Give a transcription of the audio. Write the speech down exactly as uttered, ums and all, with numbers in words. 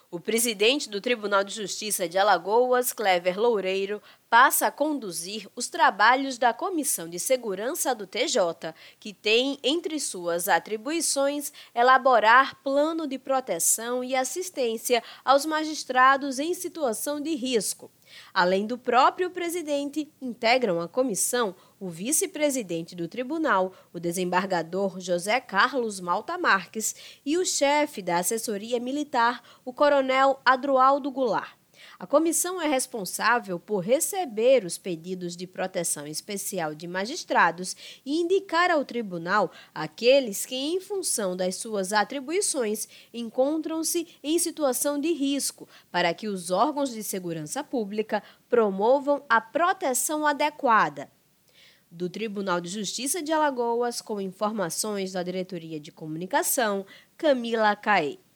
O presidente do Tribunal de Justiça de Alagoas, Clever Loureiro, passa a conduzir os trabalhos da Comissão de Segurança do T J, que tem entre suas atribuições elaborar plano de proteção e assistência aos magistrados em situação de risco. Além do próprio presidente, integram a comissão o vice-presidente do tribunal, o desembargador José Carlos Malta Marques, e o chefe da assessoria militar, o coronel Adroaldo Goulart. A comissão é responsável por receber os pedidos de proteção especial de magistrados e indicar ao tribunal aqueles que, em função das suas atribuições, encontram-se em situação de risco, para que os órgãos de segurança pública promovam a proteção adequada. Do Tribunal de Justiça de Alagoas, com informações da Diretoria de Comunicação, Camila Caê.